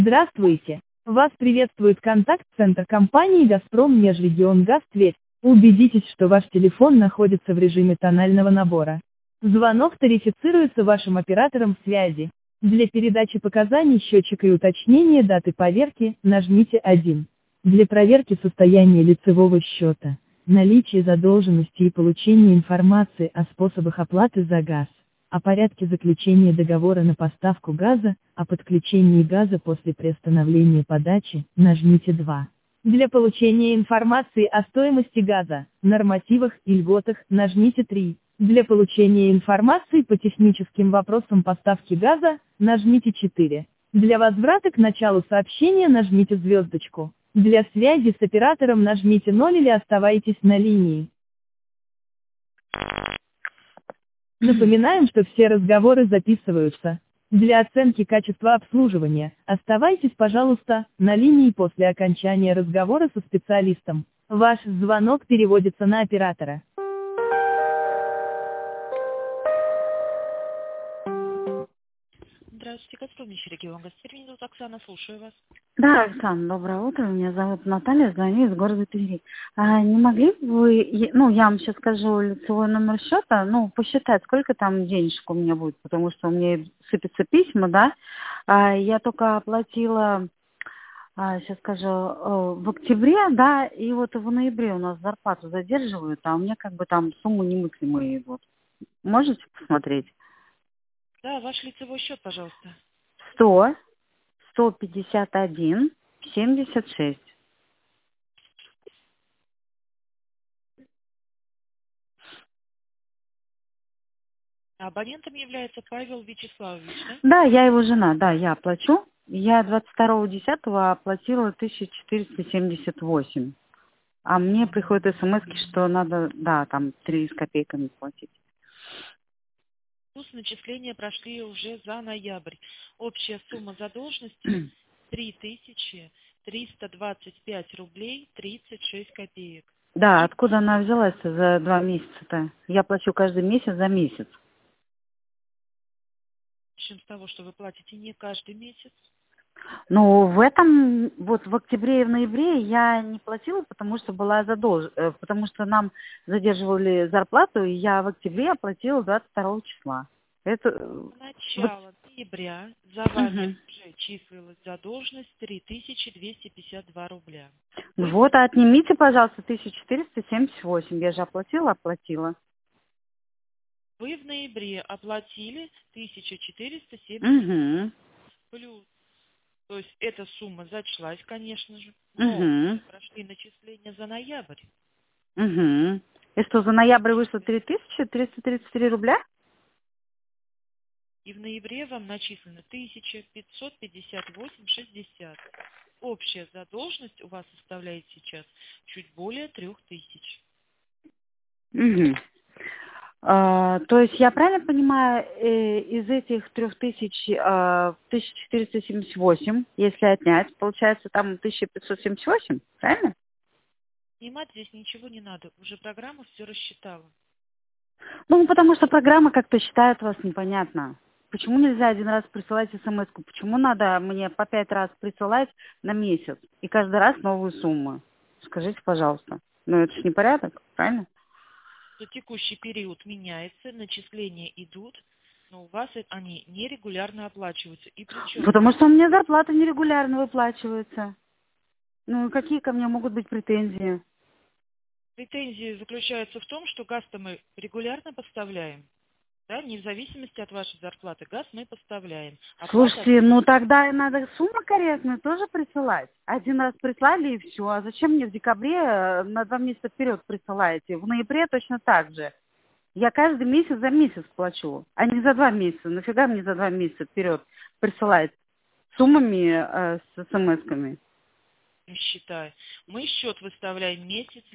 Здравствуйте! Вас приветствует контакт-центр компании «Газпром Межрегионгаз Тверь». Убедитесь, что ваш телефон находится в режиме тонального набора. Звонок тарифицируется вашим оператором связи. Для передачи показаний счетчика и уточнения даты поверки нажмите 1. Для проверки состояния лицевого счета, наличия задолженности и получения информации о способах оплаты за газ, о порядке заключения договора на поставку газа, о подключении газа после приостановления подачи, нажмите 2. Для получения информации о стоимости газа, нормативах и льготах, нажмите 3. Для получения информации по техническим вопросам поставки газа, нажмите 4. Для возврата к началу сообщения нажмите звездочку. Для связи с оператором нажмите 0 или оставайтесь на линии. Напоминаем, что все разговоры записываются. Для оценки качества обслуживания, оставайтесь, пожалуйста, на линии после окончания разговора со специалистом. Ваш звонок переводится на оператора. Здравствуйте, «Газпром Межрегионгаз Тверь». Меня зовут Оксана, слушаю вас. Да, Оксана, доброе утро. Меня зовут Наталья, звоню из города Твери. Не могли бы вы, я вам сейчас скажу лицевой номер счета, посчитать, сколько там денежек у меня будет, потому что у меня сыпятся письма, да. Я только оплатила, сейчас скажу, в октябре, да, и вот в ноябре у нас зарплату задерживают, а у меня как бы там суммы немыслимые идут. Можете посмотреть? Да, ваш лицевой счет, пожалуйста. 151,76. Абонентом является Павел Вячеславович, да? Да, я его жена, да, я оплачу. Я 22.10 оплатила 1478. А мне приходит смс, что надо, да, там 3 с копейками платить. Плюс начисления прошли уже за ноябрь. Общая сумма задолженности 3325 рублей 36 копеек. Да, откуда она взялась за 2 месяца-то? Я плачу каждый месяц за месяц. Начнем с того, что вы платите не каждый месяц. В октябре и в ноябре я не платила, потому что потому что нам задерживали зарплату, и я в октябре оплатила 22 числа. Это С начала ноября за вами уже числилась задолженность 3252 рубля. Отнимите, пожалуйста, 1478. Я же оплатила. Вы в ноябре оплатили 1470 плюс. То есть эта сумма зачлась, конечно же, но прошли начисления за ноябрь. И что, за ноябрь вышло 3333 рубля? И в ноябре вам начислено 1558,60. Общая задолженность у вас составляет сейчас чуть более 3000. То есть я правильно понимаю, из этих 3000 1478, если отнять, получается там 1578, правильно? Снимать здесь ничего не надо. Уже программа все рассчитала. Потому что программа как-то считает вас непонятно. Почему нельзя один раз присылать смс-ку? Почему надо мне по 5 раз присылать на месяц? И каждый раз новую сумму? Скажите, пожалуйста. Это же не порядок, правильно? За текущий период меняется, начисления идут, но у вас они нерегулярно оплачиваются. И причем... Потому что у меня зарплата нерегулярно выплачивается. Какие ко мне могут быть претензии? Претензии заключаются в том, что газ-то мы регулярно поставляем. Да, не в зависимости от вашей зарплаты. Газ мы поставляем. Слушайте, тогда и надо сумму корректную тоже присылать. Один раз прислали и все. А зачем мне в декабре на 2 месяца вперед присылаете? В ноябре точно так же. Я каждый месяц за месяц плачу, а не за 2 месяца. Нафига мне за 2 месяца вперед присылать суммами с смс-ками? Считаю. Мы счет выставляем месяц